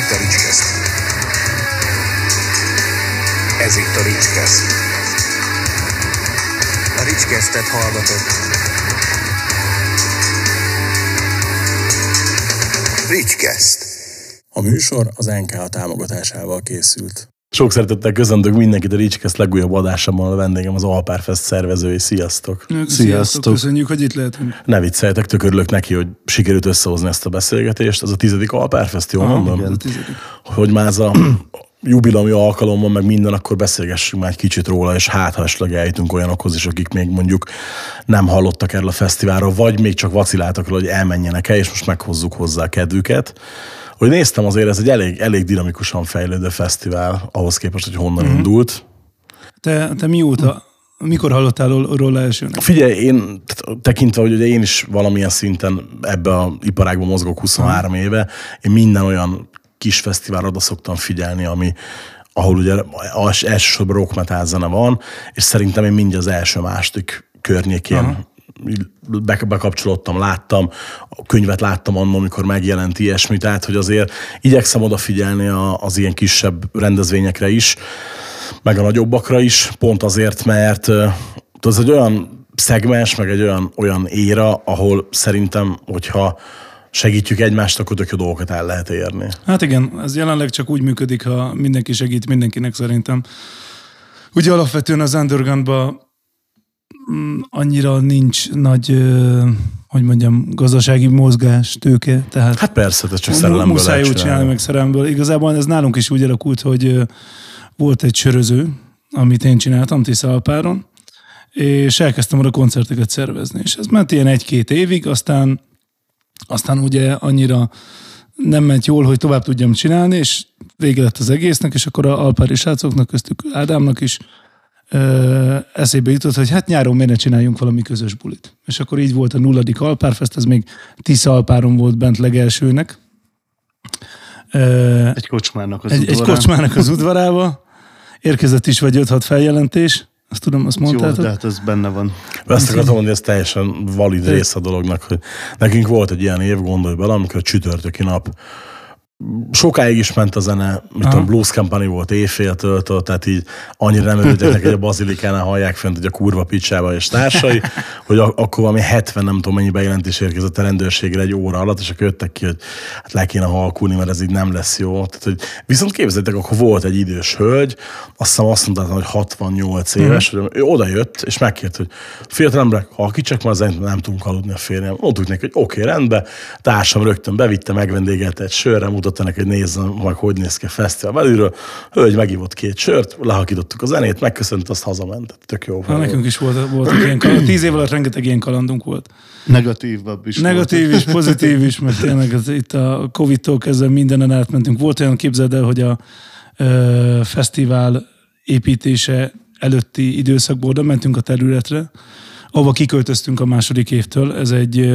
itt a Ricskeszt. Ez itt a Ricskeszt. A Ricskesztet hallgatod. Ricskeszt. A műsor az NKA támogatásával készült. Sok szeretettel köszöntök mindenkit a Ricskeszt legújabb adásában, a vendégem az Alpárfest szervezői. Sziasztok! Sziasztok! Köszönjük, hogy itt lehetünk. Ne vicceljetek, tök örülök neki, hogy sikerült összehozni ezt a beszélgetést. Ez a 10. Alpárfest, jól mondom? Igen, a 10. Hogy már ez a jubileumi alkalommal, meg minden, akkor beszélgessünk már egy kicsit róla, és hát ha esetleg eljutunk olyanokhoz is, akik még mondjuk nem hallottak erről a fesztiválról, vagy még csak vaciláltak róla, hogy elmenjenek el, és most meghozzuk hozzá a kedvüket. Hogy néztem, azért ez egy elég dinamikusan fejlődő fesztivál, ahhoz képest, hogy honnan indult. Te mióta, mikor hallottál róla elsőnek? Figyelj, én tekintve, hogy ugye én is valamilyen szinten ebbe a iparágban mozgok 23 éve, én minden olyan kis fesztiválra oda szoktam figyelni, ahol ugye elsősorban rock metal zene van, és szerintem én mindjárt az első-második környékén bekapcsolódtam, láttam, a könyvet láttam annól, amikor megjelent ilyesmi, tehát hogy azért igyekszem odafigyelni az ilyen kisebb rendezvényekre is, meg a nagyobbakra is, pont azért, mert ez egy olyan szegmens, meg egy olyan éra, ahol szerintem, hogyha segítjük egymást, akkor tök jó dolgokat el lehet érni. Hát igen, ez jelenleg csak úgy működik, ha mindenki segít mindenkinek szerintem. Ugye alapvetően az undergroundban annyira nincs nagy, gazdasági mozgás, tőke, tehát... Hát persze, ez csak szerelemből muszáj úgy csinálni, meg szerelemből. Igazából ez nálunk is úgy alakult, hogy volt egy söröző, amit én csináltam Tiszalpáron, és elkezdtem oda koncerteket szervezni. És ez ment ilyen 1-2 évig, aztán ugye annyira nem ment jól, hogy tovább tudjam csinálni, és vége lett az egésznek, és akkor a alpári srácoknak, köztük Ádámnak is eszébe jutott, hogy hát nyáron miért ne csináljunk valami közös bulit. És akkor így volt a 0. Alpárfest, ez még Tiszalpáron volt bent legelsőnek. Egy kocsmának az udvarába. Érkezett is vagy 5-6 feljelentés. Azt tudom, azt mondtátok. Jó, de hát ez benne van. Ezt akartam mondani, ez teljesen valid része a dolognak, hogy nekünk volt egy ilyen év, gondolj bele, amikor a csütörtöki nap sokáig is ment a zene, mint a Blues Company volt éjféltől, tehát így annyira nem örültek, hogy a Bazilikánál hallják fent, hogy a kurva picsába és társai, hogy akkor valami 70, nem tudom mennyi bejelentés érkezett a rendőrségre egy óra alatt, és akkor jöttek ki, hogy hát le kéne halkulni, mert ez így nem lesz jó. Tehát, hogy viszont képzeljétek, akkor volt egy idős hölgy, azt mondta, hogy 68 éves, hogy ő oda jött, és megkért, hogy fiatal emberek, halkítsak már zenét, nem tudunk aludni a férjem. Mondtuk neki, hogy oké, rendben, társam rögtön bevitte, megvendégelte egy sörre, mutatta neki, hogy nézzem meg, hogy néz ki a fesztivál belülről. Hölgy megívott 2 sört, lehakítottuk a zenét, megköszönt, azt hazament. Tök jó. Nekünk is voltak ilyen kalandunk. 10 év alatt rengeteg ilyen kalandunk volt. Negatívabb is. Negatív is, pozitív is, mert tényleg itt a Covid-tól kezdve mindenen átmentünk. Volt olyan, képzeld el, hogy a fesztivál építése előtti időszakból oda mentünk a területre, ahova kiköltöztünk a második évtől. Ez egy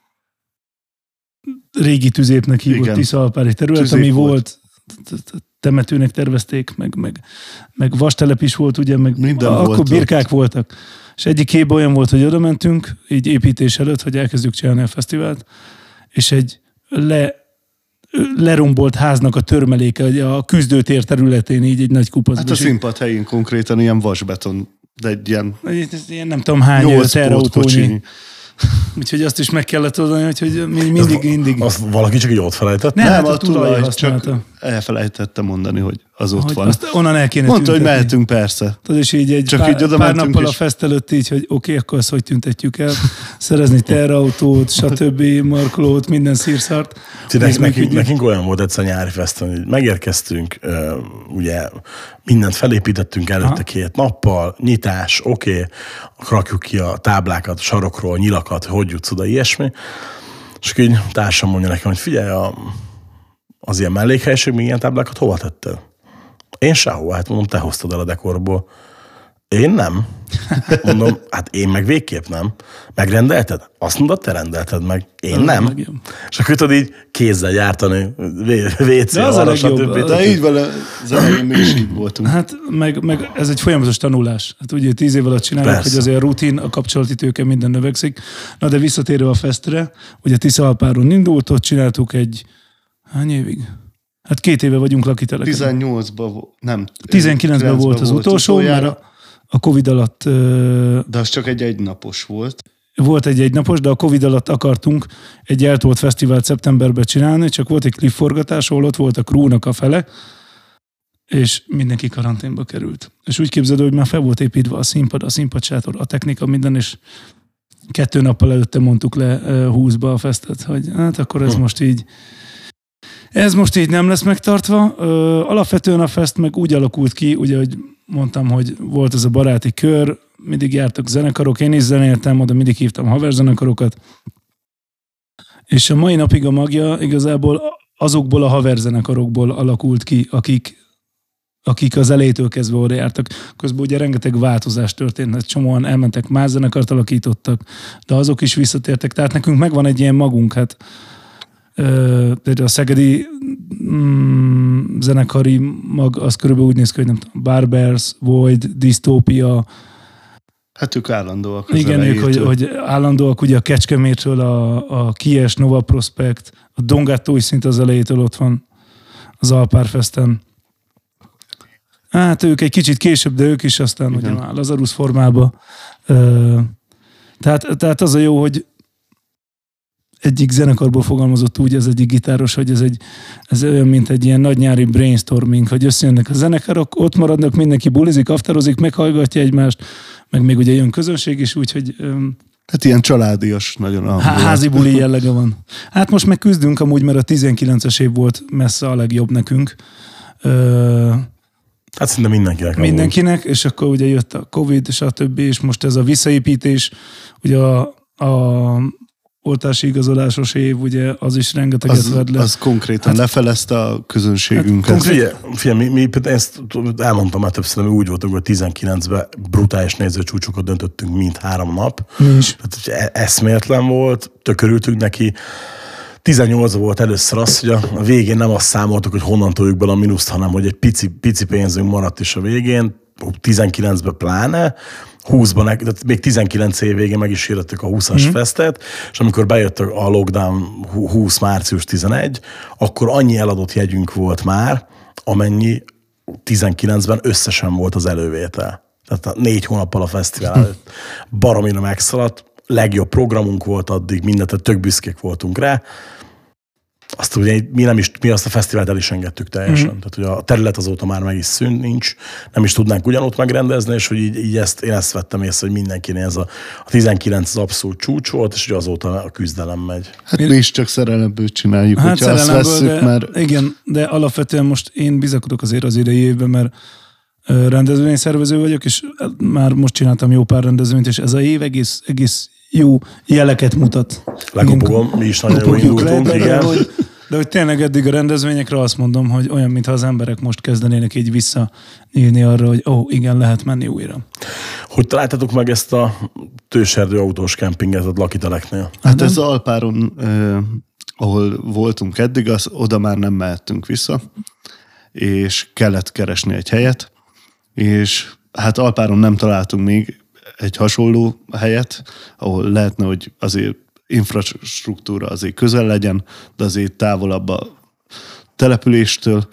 régi tüzépnek hívott Tiszalpári terület, tüzép ami volt, temetőnek tervezték, meg vastelep is volt, ugye, meg akkor birkák voltak. És egyik évben olyan volt, hogy oda mentünk, így építés előtt, hogy elkezdjük csinálni a fesztivált, és egy lerombolt háznak a törmeléke, a küzdőtér területén így egy nagy kupacban. Hát a színpad helyén konkrétan ilyen vasbeton, de egy ilyen nem tudom hány terautónyi. Úgyhogy azt is meg kellett oldani, hogy mindig... Azt valaki csak így ott felejtett? Nem, a tulaj használta. Elfelejtettem mondani, hogy az ott van. Azt onnan el kéne mondta, hogy mehetünk, persze. Tudod, és így egy pár nappal a fest előtt így, hogy oké, akkor azt hogy tüntetjük el. Szerezni terautót, stb. Markolót, minden szírszart. Nekünk olyan volt egyszer nyári festen, hogy megérkeztünk, ugye mindent felépítettünk előtte 2 nappal, nyitás, oké, rakjuk ki a táblákat, sarokról, nyilakat, hogy jutsz oda, ilyesmi. És így társam mondja nekem, hogy figyelj, az ilyen mellékhelyiség, még ilyen táblákat hova tetted? Én sehova, hát mondom, te hoztad el a dekorból. Én nem. Mondom, hát én meg végképp nem. Megrendelted? Azt mondod, te rendelted meg. Én nem. És akkor tudod így kézzel gyártani, WC, arra, stb. De így vele az elején mi is így voltunk. Hát meg ez egy folyamatos tanulás. Hát ugye 10 év alatt csináljuk, hogy azért a rutin, a kapcsolati tőke minden növekszik. Na de visszatérve a festre, ugye Tiszalpáron indult, ott csináltuk hány évig? Hát 2 éve vagyunk Lakiteleken. 18-ban, nem. 19-ben volt az utolsó, mert a Covid alatt... De az csak egy egynapos volt. Volt egy egynapos, de a Covid alatt akartunk egy eltolt fesztivált szeptemberben csinálni, csak volt egy klipforgatás, ahol ott volt a crewnak a fele, és mindenki karanténba került. És úgy képzeld, hogy már fel volt építve a színpadsátor, a technika, minden, és 2 nappal előtte mondtuk le 20-ba a festet, hogy hát akkor ez most így nem lesz megtartva. Alapvetően a fest meg úgy alakult ki, ugye, hogy mondtam, hogy volt ez a baráti kör, mindig jártak zenekarok, én is zenéltem, oda mindig hívtam haverzenekarokat, és a mai napig a magja igazából azokból a haverzenekarokból alakult ki, akik az elejétől kezdve oda jártak. Közben ugye rengeteg változás történt, csomóan elmentek, más zenekart alakítottak, de azok is visszatértek, tehát nekünk megvan egy ilyen magunk, hát de a szegedi zenekari mag, az körülbelül úgy néz ki, hogy nem tudom, Barbers, Void, Dystopia. Hát ők állandóak az igen, ők, hogy állandóak, ugye a Kecskemétről, a Kies, Nova Prospect, a Dongattó is szinte az elejétől ott van az Alpárfesten. Hát ők egy kicsit később, de ők is aztán ugye már Lazarus formába. Tehát az a jó, hogy egyik zenekarból fogalmazott úgy, ez egyik gitáros, hogy ez olyan, mint egy ilyen nagy nyári brainstorming, hogy összejönnek a zenekarok, ott maradnak, mindenki bulizik, afterozik, meghallgatja egymást, meg még ugye jön közönség is, úgyhogy... Hát ilyen családias nagyon. Házi buli jellege van. Hát most meg küzdünk amúgy, mert a 19-es év volt messze a legjobb nekünk. Hát szinte mindenkinek. És akkor ugye jött a Covid, és a többi, és most ez a visszaépítés, ugye a oltási igazolásos év, ugye az is rengeteget vett le. Az konkrétan lefelezte a közönségünket. Figyelj, mi ezt elmondtam már többször, mi úgy voltunk, hogy 19-ben brutális nézőcsúcsokat döntöttünk mind 3 nap. Tehát eszméletlen volt, tök örültünk neki. 18 volt először az, hogy a végén nem azt számoltuk, hogy honnan toljuk bele a mínuszt, hanem hogy egy pici pénzünk maradt is a végén, 19-ben pláne, 20-ban, tehát még 19 év végén meg is hirdettük a 20-as festet, és amikor bejött a lockdown 20. március 11, akkor annyi eladott jegyünk volt már, amennyi 19-ben összesen volt az elővétel. Tehát 4 hónappal a fesztivál előtt baromira megszaladt, legjobb programunk volt addig, mindent, tök büszkék voltunk rá. Azt ugye mi azt a fesztivált el is engedtük teljesen. Tehát, hogy a terület azóta már meg is szűnt, nincs, nem is tudnánk ugyanott megrendezni, és hogy így én ezt vettem észre, hogy mindenkinél ez a 19 az abszolút csúcs volt, és hogy azóta a küzdelem megy. Hát mi is csak szerelemből csináljuk, hát hogyha azt vesszük, mert... Igen, de alapvetően most én bizakodok azért az idei évben, mert rendezvényszervező vagyok, és már most csináltam jó pár rendezvényt, és ez a év egész jó jeleket mutat. Lekopogom, mi is nagyon jól indultunk, igen. De hogy tényleg eddig a rendezvényekre azt mondom, hogy olyan, mintha az emberek most kezdenének így visszanyílni arra, hogy igen, lehet menni újra. Hogy találtatok meg ezt a Tőserdő autós kempinget a Lakiteleknél? Hát ez Alpáron, ahol voltunk eddig, oda már nem mehettünk vissza, és kellett keresni egy helyet, és hát Alpáron nem találtunk még egy hasonló helyet, ahol lehetne, hogy azért infrastruktúra azért közel legyen, de azért távolabb a településtől,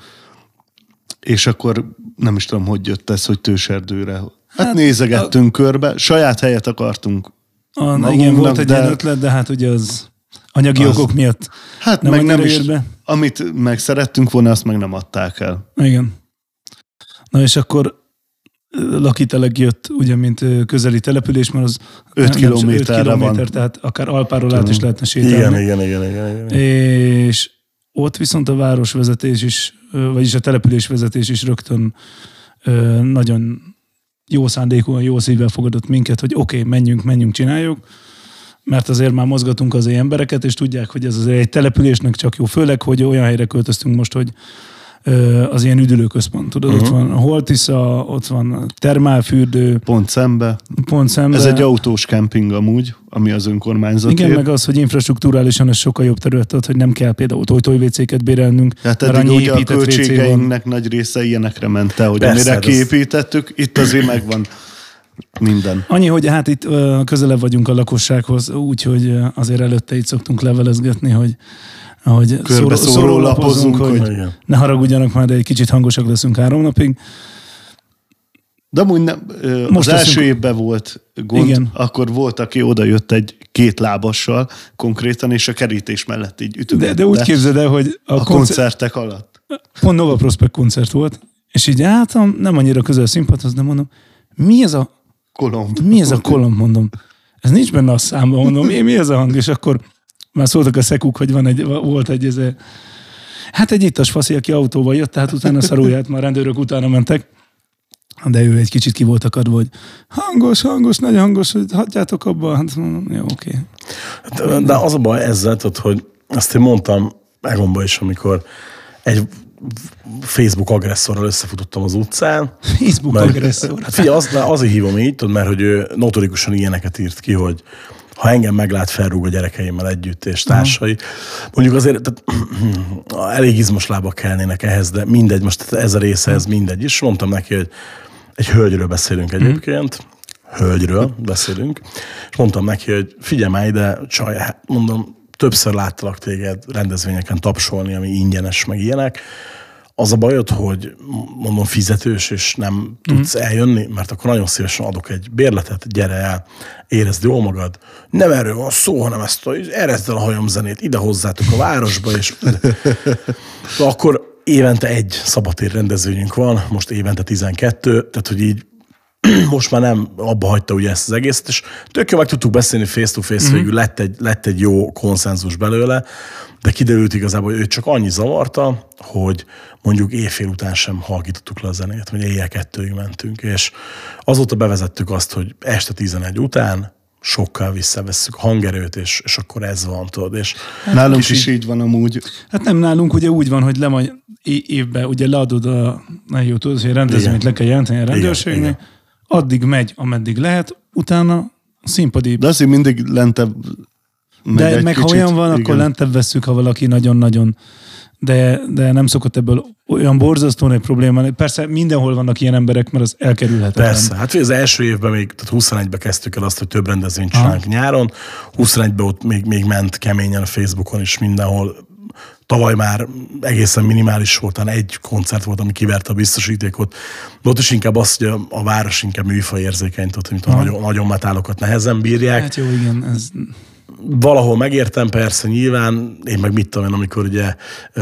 és akkor nem is tudom, hogy jött ez, hogy Tőserdőre. Hát nézegettünk körbe, saját helyet akartunk magunknak, igen, volt egy ilyen ötlet, de hát ugye az anyagi okok miatt hát nem is, amit meg szerettünk volna, azt meg nem adták el. Igen. Na és akkor Lakitelek jött, ugye, mint közeli település, mert az 5 kilométerre van. Tehát akár Alpáról át is lehetne sétálni. Igen. És ott viszont a városvezetés is, vagyis a településvezetés is rögtön nagyon jó szándékúan, jó szívvel fogadott minket, hogy oké, menjünk, csináljuk, mert azért már mozgatunk az embereket, és tudják, hogy ez azért egy településnek csak jó. Főleg, hogy olyan helyre költöztünk most, hogy az ilyen üdülőközpont, tudod, ott van Holtisza, ott van termálfürdő. Pont szembe. Ez egy autós kemping amúgy, ami az önkormányzat. Igen, meg az, hogy infrastruktúrálisan ez sokkal jobb terület, hogy nem kell például WC-ket bérelnünk. Tehát eddig ugye a költségeinknek nagy része ilyenekre ment el, hogy amire kiépítettük, itt azért megvan minden. Annyi, hogy hát itt közelebb vagyunk a lakossághoz, úgyhogy azért előtte itt szoktunk levelezgetni, hogy ahogy szórólapozunk, hogy Igen. ne haragudjanak már, de egy kicsit hangosak leszünk 3 napig. De amúgy nem, Most az első leszünk- évben volt gond, Igen. akkor volt, aki oda jött egy 2 lábassal konkrétan, és a kerítés mellett így ütögette. De úgy képzeld el, hogy a koncertek alatt. pont Nova Prospect koncert volt, és így álltam, nem annyira közel a színpadhoz, de mondom, mi ez a kolomb, mondom. Ez nincs benne a számban, mondom, mi ez a hang? És akkor már szóltak a szekuk, hogy volt egy egy ittas faszi, aki autóval jött, tehát utána szarulját, már rendőrök utána mentek. De ő egy kicsit ki volt akadva, hogy hangos, nagyon hangos, hogy hagyjátok abba. Hát mondom, jó, oké. De az a baj ezzel, tudod, hogy azt én mondtam Egonba is, amikor egy Facebook agresszorral összefutottam az utcán. Facebook agresszor. Hát figyelj, azért hívom így, tudod, mert hogy ő notorikusan ilyeneket írt ki, hogy ha engem meglát, felrúg a gyerekeimmel együtt, és társai. Mondjuk azért tehát, elég izmos lábak kellnének ehhez, de mindegy, most ez a része, ez mindegy is. Mondtam neki, hogy egy hölgyről beszélünk egyébként, hölgyről beszélünk, és mondtam neki, hogy figyelj már ide, csaj, mondom, többször láttalak téged rendezvényeken tapsolni, ami ingyenes, meg ilyenek. Az a bajod, hogy mondom fizetős, és nem tudsz eljönni, mert akkor nagyon szívesen adok egy bérletet, gyere el, érezd jól magad. Nem erről van szó, hanem erezd el a hajamzenét, ide hozzátok a városba, és de akkor évente egy szabadtér rendezvényünk van, most évente 12, tehát hogy így most már nem abba hagyta ugye ezt az egészet, és tök jó meg tudtuk beszélni face-to-face, végül lett egy jó konszenzus belőle, de kiderült igazából, hogy őt csak annyi zavarta, hogy mondjuk éjfél után sem halkítottuk le a zenét, vagy éjjel 2-ig mentünk, és azóta bevezettük azt, hogy este 11 után sokkal visszavesszük a hangerőt, és akkor ez van, tudod. És Nálunk is így van amúgy. Hát nem nálunk, ugye úgy van, hogy évben ugye leadod jó tudod, hogy a rendezvényt le kell jelenteni a rendőrségnél, Igen. addig megy, ameddig lehet, utána a színpadi. De azért mindig lentebb megy De egy meg kicsit. ha olyan van, akkor Igen. lentebb vesszük, ha valaki nagyon-nagyon, de nem szokott ebből olyan borzasztó nagy probléma. Persze mindenhol vannak ilyen emberek, mert az elkerülhetetlen. persze, hát az első évben tehát 21-ben kezdtük el azt, hogy több rendezvényt csinálunk nyáron, 21-ben ott még ment keményen a Facebookon is mindenhol. Tavaly már egészen minimális volt, egy koncert volt, ami kiverte a biztosítékot. De ott is inkább az, hogy a város inkább műfajérzékeny, hogy nagyon metálokat nehezen bírják. Hát jó, igen, ez... Valahol megértem, persze, nyilván, én meg mit tudom én, amikor ugye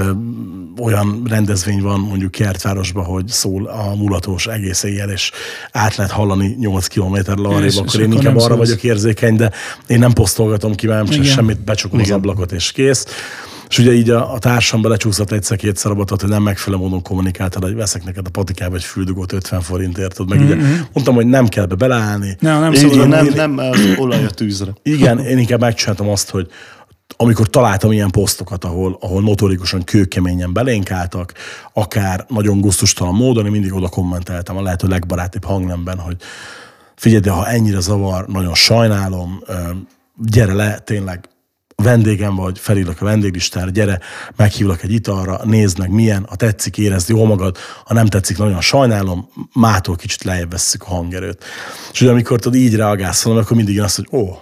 olyan rendezvény van mondjuk Kertvárosban, hogy szól a mulatós egész éjjel, és át lehet hallani 8 kilométerrel arrébb, akkor én inkább arra vagyok érzékeny, de én nem posztolgatom ki, mert csak semmit, becsukom az ablakot, és kész. És ugye így a társam belecsúszott egyszer-kétszer abba, hogy nem megfelelő módon kommunikáltad, hogy veszek neked a patikába egy füldugót 50 forintért, tudod, meg ugye mondtam, hogy nem kell be beleállni. Nem az olaj a tűzre. Igen, én inkább megcsináltam azt, hogy amikor találtam ilyen posztokat, ahol notorikusan kőkeményen belénk álltak, akár nagyon gusztustalan módon, én mindig oda kommenteltem a lehető legbarátibb hangnemben, hogy figyelj, de ha ennyire zavar, nagyon sajnálom, gyere le, tényleg vendégem vagy, felírlak a vendéglistára, gyere, meghívlak egy italra, nézd meg milyen, ha tetszik, érezd jól magad, ha nem tetszik, nagyon sajnálom, mától kicsit lejjebb vesszük a hangerőt. És ugye amikor tudod így reagálsz, akkor mindig jön azt, hogy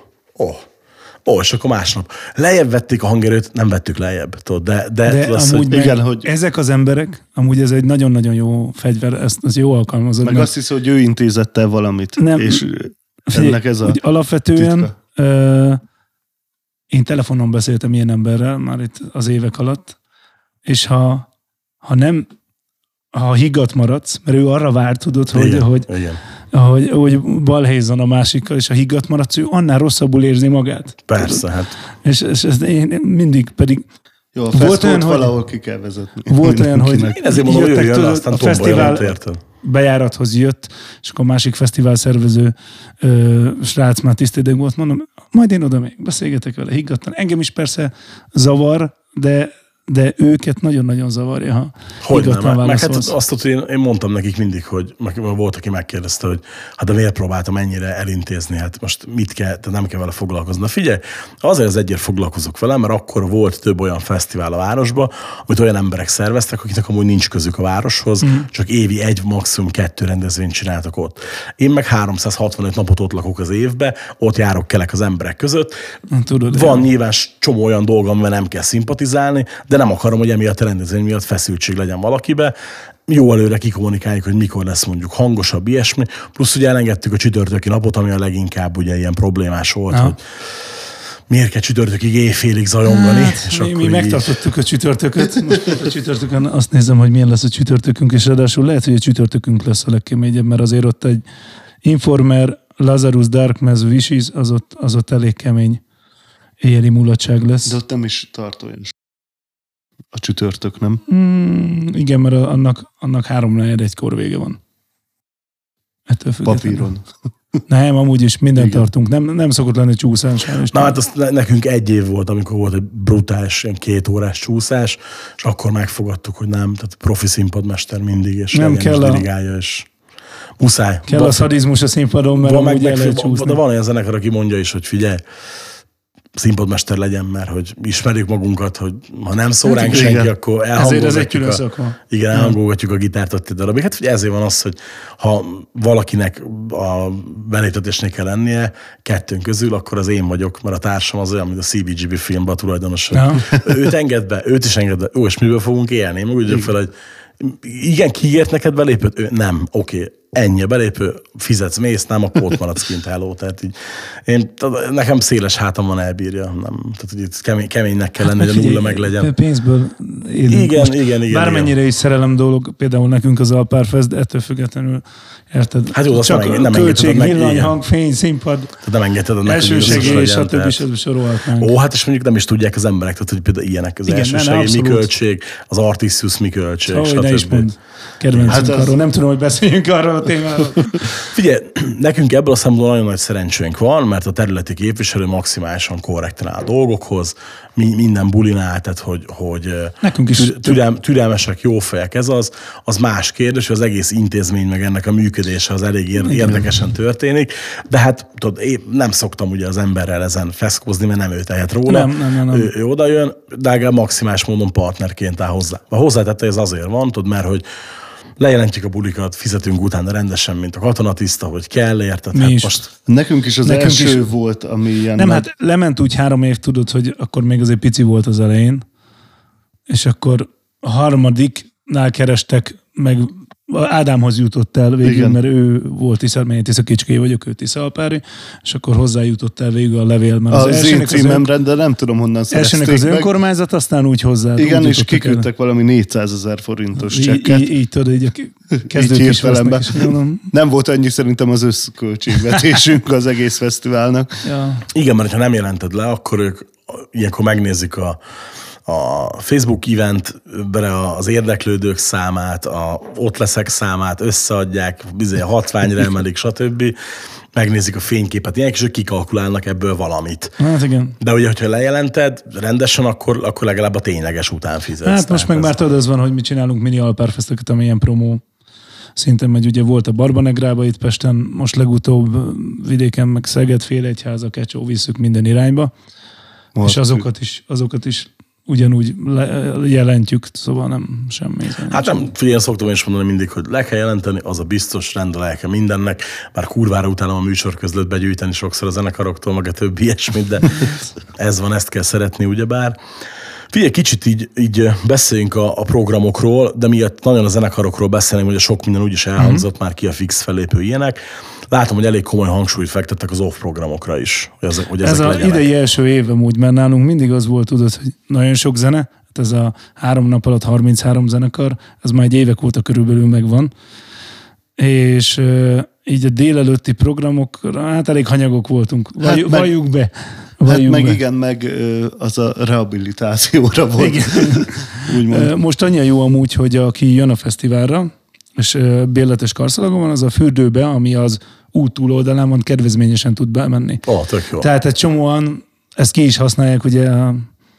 és akkor másnap lejjebb vették a hangerőt, nem vettük lejjebb, tudod, de az, amúgy igen, hogy ezek az emberek, amúgy ez egy nagyon-nagyon jó fegyver, ezt jó alkalmazod. meg azt hiszem, hogy ő intézett el valamit, nem, és ennek ez a alapvetően én telefonon beszéltem ilyen emberrel már itt az évek alatt, és ha higgadt maradsz, mert ő arra vár, tudod, hogy balhézzon a másikkal, és ha higgadt maradsz, ő annál rosszabbul érzi magát. Persze, hát. És én mindig pedig... Jó, a fesztót valahol ki kell vezetni. Volt olyan, hogy én ezért mondom, hogy jöjjön, aztán a fesztivál bejárathoz jött, és akkor a másik fesztivál szervező srác már tisztideg volt, mondom, majd én oda még beszélgetek vele higgadtan. Engem is persze zavar, de de őket nagyon-nagyon zavarja, ha Hogy higgadtan nem, meg hát válaszolsz. azt, hogy én mondtam nekik mindig, hogy volt, aki megkérdezte, hogy hát de miért próbáltam ennyire elintézni, hát most mit kell, tehát nem kell vele foglalkozni. Na figyelj, azért az egyért foglalkozok vele, mert akkor volt több olyan fesztivál a városban, amit olyan emberek szerveztek, akiknek amúgy nincs közük a városhoz, csak évi 1, maximum 2 rendezvényt csináltak ott. Én meg 365 napot ott lakok az évbe, ott járok, kelek az emberek között. Tudod, Van nyilván csomó olyan dolgom, amivel nem kell szimpatizálni, de nem akarom, hogy emiatt a rendezvény miatt feszültség legyen valakibe. Jó előre kikommunikáljuk, hogy mikor lesz mondjuk hangosabb, ilyesmi. Plusz ugye elengedtük a csütörtöki napot, ami a leginkább ugye ilyen problémás volt, hogy miért kell csütörtökig éjfélig zajongani. Hát, mi megtartottuk a csütörtököt. Most a csütörtökön azt nézem, hogy milyen lesz a csütörtökünk, és ráadásul lehet, hogy a csütörtökünk lesz a legkeményebb, mert azért ott egy Informer, Lazarus, Darkness, Wishes, az ott elég kemény éjjeli mulatság lesz. De ott nem is tart olyan a csütörtök, nem? Igen, mert annak 3-4-1-kor vége van. Ettől függetlenül. Papíron. Nem, amúgy is mindent Igen. tartunk. Nem szokott lenni csúszás. Na hát azt nekünk 1 év volt, amikor volt egy brutális, ilyen 2 órás csúszás, és akkor megfogadtuk, hogy nem, tehát profi színpadmester mindig, és Nem legyen, kell és a- dirigálja, és muszáj. Kell a szadizmus a színpadon, mert amúgy el lehet csúszni. De van olyan zenekar, aki mondja is, hogy figyelj, színpadmester legyen, mert hogy ismerjük magunkat, hogy ha nem szól ránk igen. senki, akkor Ezért ez egy elhangolgatjuk külön a, szakma. igen, elhangolgatjuk a gitárt ott egy darabig. Hát ugye ezért van az, hogy ha valakinek a beléptetésnél kell lennie 2 közül, akkor az én vagyok, mert a társam az olyan, mint a CBGB filmben a tulajdonos, hogy őt engedd be, őt is engedd be. Jó, és miből fogunk élni? Én meg úgy fel, hogy igen, kiígért neked belépőt? Ő, nem, oké. Ennyi a belépő, fizetsz, mész, nem, akkor ott maradsz kint, hello. Tehát így, nekem széles hátam van, elbírja. Nem, tehát hogy itt keménynek kell lenni, hogy a nulla meg legyen. Pénzből élünk. Igen. Bármennyire is szerelem dolog, például nekünk az Alpárfest, de ettől függetlenül, érted? Hát jó, azt csak nem a engedheted költség, meg, villany, igen. hang, fény, színpad, Tehát nem engedheted meg, hogy elsősegély, legyen, stb. tehát- stb. Sorolhatnánk. Ó, hát és mondjuk nem is tudják az emberek, tehát, hogy például ilyenek az Igen, elsősegély, mi abszolút. költség, az Artisius mi költség, Hogy ne is stb. mond. Kedvencünk Hát az- arról. Nem tudom, hogy beszéljünk arról a témáról. Figyelj, nekünk ebből a szempontból nagyon nagy szerencsénk van, mert a területi képviselő maximálisan korrekten áll a dolgokhoz, minden bulinál, tehát hogy Nekünk is türelmesek, jó fejek, ez az más kérdés, hogy az egész intézmény meg ennek a működése az elég érdekesen történik, de hát tudod, én nem szoktam ugye az emberrel ezen feszkózni, mert nem ő tehet róla. Nem. Ő oda jön, de legalább maximális módon partnerként áll hozzá. A hozzátette ez azért van, tudod, mert hogy lejelentjük a bulikat, fizetünk utána rendesen, mint a katonatiszta, hogy kell, érted? Mi Hát is. most Nekünk is az Nekünk első is. volt, ami ilyen Nem, hát lement úgy 3 év, tudod, hogy akkor még azért pici volt az elején, és akkor a harmadiknál kerestek, meg Ádámhoz jutott el végül, Igen. mert ő volt Tisza Kicské vagyok, ő Tiszalpári, és akkor hozzájutott el végül a levél, mert az én elsőnek címemre, de nem tudom honnan elsőnek szerezték az meg. önkormányzat, aztán úgy hozzá. Igen, úgy és jutottak el. kiküldtek valami 400 000 forintos csekket. Így tudod, így a kezdők Így is hirtelenbe. vesznek, és mondom, Nem volt annyi szerintem az összköltségvetésünk az egész fesztiválnak. ja. igen, mert ha nem jelented le, akkor ők ilyenkor megnézik a Facebook eventbe az érdeklődők számát, ott leszek számát, összeadják, bizony a hatványra emelik, stb. Megnézik a fényképet, ilyenek, és ők kikalkulálnak ebből valamit. Hát igen. De ugye, hogyha lejelented rendesen, akkor legalább a tényleges után fizetsz. Hát most meg Tehát már tudod, az van, hogy mi csinálunk mini Alpárfeszteket, ami ilyen promó szinten megy. Ugye volt a Barbanegrába itt Pesten, most legutóbb vidéken, meg Szeged, Félegyháza, Kecsó, visszük minden irányba. És azokat is ugyanúgy jelentjük, szóval nem semmi. Hát nem, figyelj, szoktam én is mondani mindig, hogy le kell jelenteni, az a biztos, rendelke mindennek, bár kurvára utálom a műsorközlőt begyűjteni sokszor a zenekaroktól, meg a többi ilyesmit, de ez van, ezt kell szeretni, ugyebár. Figyelj, kicsit így beszéljünk a programokról, de miatt nagyon a zenekarokról beszélünk, hogy a sok minden úgyis elhangzott már ki a fix fellépő ilyenek. Látom, hogy elég komoly hangsúlyt fektettek az off programokra is, hogy ezek ez az legyenek. idei első évem úgy, mert nálunk mindig az volt, tudod, hogy nagyon sok zene, hát ez a 3 nap alatt 33 zenekar, ez már egy évek óta körülbelül megvan, és így a délelőtti programokra, hát elég hanyagok voltunk. Valljuk be. Igen, meg az a rehabilitációra volt. Igen. Most annyi jó amúgy, hogy aki jön a fesztiválra, és bérletes karszalagon van, az a fürdőbe, ami az út túloldalán van, kedvezményesen tud bemenni. Tök jó. Tehát egy csomóan ezt ki is használják, ugye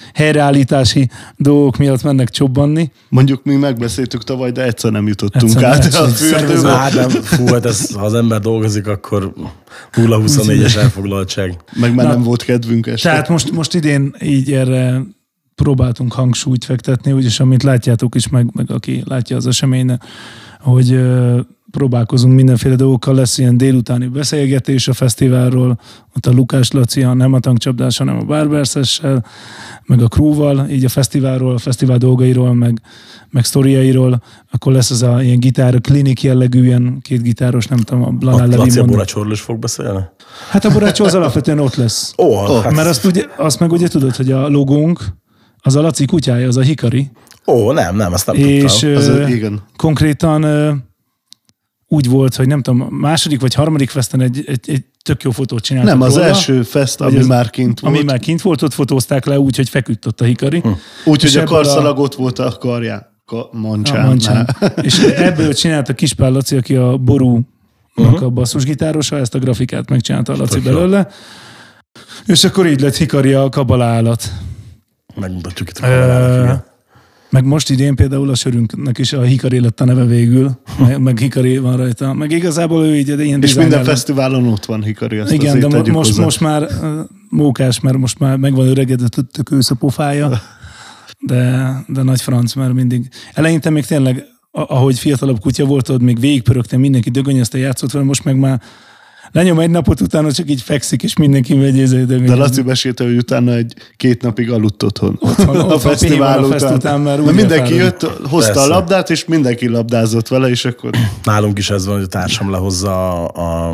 helyreállítási dolgok miatt mennek csobbanni. Mondjuk mi megbeszéltük tavaly, de egyszer nem jutottunk át a fürdőbe. Hát nem, hát ez, ha az ember dolgozik, akkor 0-24-es elfoglaltság. Meg már nem volt kedvünk este. Tehát most idén így erre próbáltunk hangsúlyt fektetni, úgyis amit látjátok is, meg aki látja az eseménynek, hogy próbálkozunk mindenféle dolgokkal, lesz ilyen délutáni beszélgetés a fesztiválról, ott a Lukás Laci, nem a tankcsapdás, hanem a Barberses-sel, meg a crewval, így a fesztiválról, a fesztivál dolgairól, meg sztoriairól, akkor lesz az a ilyen gitár, klinik jellegű, ilyen két gitáros, nem tudom, a Blanán Levi Laci a Borácsról is fog beszélni? Hát a Borácsó az alapvetően ott lesz. Hát Mert azt meg ugye tudod, hogy a logónk, az a Laci kutyája, az a Hikari. Nem, ezt nem és tudtam. Igen. Konkrétan úgy volt, hogy nem tudom, második vagy harmadik festen egy tök jó fotót csináltak Nem, az róla, első fest, ami már kint volt. Ami már kint volt, ott fotózták le úgy, hogy feküdt ott a Hikari. Úgyhogy a karszalag ott volt a karján. Mancsán. És ebből csinálta Kispál Laci, aki a Ború a basszusgitárosa, ezt a grafikát megcsinálta a Laci belőle. És akkor így lett Hikari a kabala állat. Megmutatjuk itt a kamerának. Meg most idén például a sörünknek is a Hikari lett a neve végül, meg Hikari van rajta. Meg igazából ő így ilyen és minden fesztiválon ott van Hikari, azt igen, de most már mókás, mert most már megvan öregedett a kősz a pofája, de nagy franc, mert mindig. Eleinte még tényleg, ahogy fiatalabb kutya volt, ott még végigpörögtem, mindenki dögönyözte, játszott vele, most meg már lenyom egy napot, utána csak így fekszik, és mindenki megy de Laci mesélte, hogy utána 2 napig aludt otthon. A fesztivál után. Mert mindenki jött, hozta a labdát, és mindenki labdázott vele, és akkor... Nálunk is ez van, hogy a társam lehozza a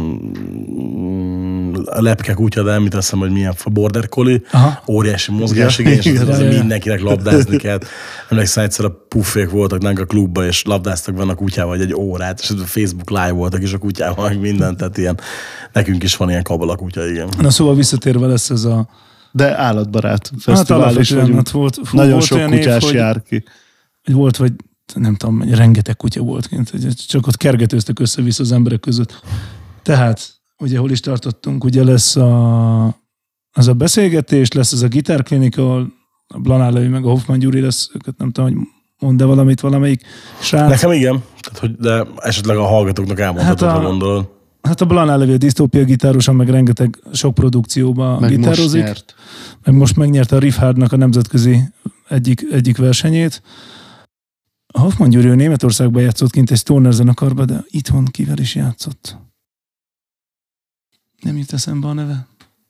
lepke kutya, de nem teszem, hogy milyen border collie, óriási mozgásigény, és mindenkinek labdázni kell. Emlékszem, egyszer a puffék voltak nálunk a klubban, és labdáztak benne a kutyával egy órát, és Facebook live voltak is a kutyával, meg mindent, tehát ilyen, nekünk is van ilyen kabala kutya, igen. Na szóval visszatérve lesz ez a... De állatbarát fesztivál is vagyunk. Nagyon sok kutyás jár ki. Volt, vagy nem tudom, rengeteg kutya volt kint, csak ott kergetőztek össze-vissza az emberek között. Tehát, ugye hol is tartottunk, ugye lesz az a beszélgetés, lesz az a gitárklinika, ahol a Blanán Levi meg a Hoffman Gyuri lesz, őket nem tudom, hogy mond-e valamit valamelyik srác. Nekem igen, tehát, hogy de esetleg a hallgatóknak elmondhatod, ha gondolod. Hát a Blanán Levi a disztópia gitárosan, meg rengeteg sok produkcióban meg gitározik. Meg most megnyerte a Riff Hardnak a nemzetközi egyik versenyét. A Hoffman Gyuri Németországban játszott kint egy stoner zenekarba, de itthon kivel is játszott. Nem jut eszembe a neve.